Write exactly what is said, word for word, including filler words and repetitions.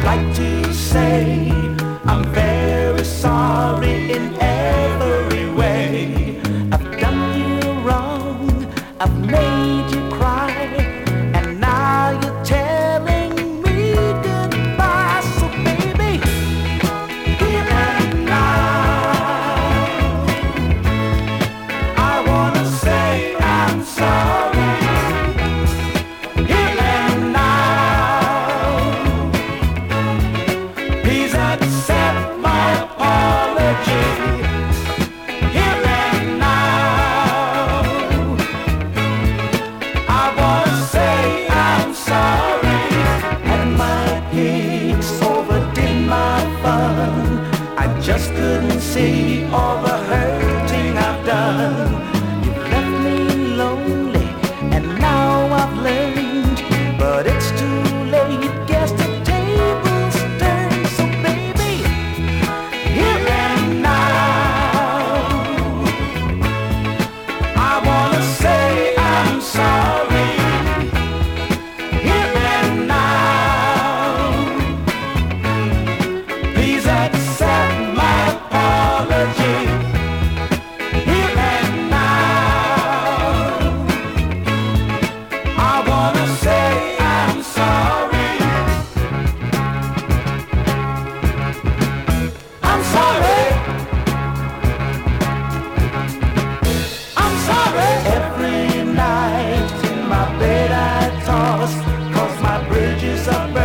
like to say I'm very sorry in every way. I've done you wrong, I've made you cry, and now you're telling me goodbye. So baby, here and now, I wanna say I'm sorry. Here and now, please accept my apology. Here and now, I wanna say I'm sorry. And my peaks overdid my fun. I just couldn't see all the hurting I've done. You've left me lonely, and now I've learned, but it's too late. Guess the tables turned. So baby, here and now, I wanna say I'm sorry. Here and now, please accept my apology. Here and now, I wanna say I'm sorry. I'm sorry. I'm sorry. Every night in my bed I toss, 'cause my bridges are burning.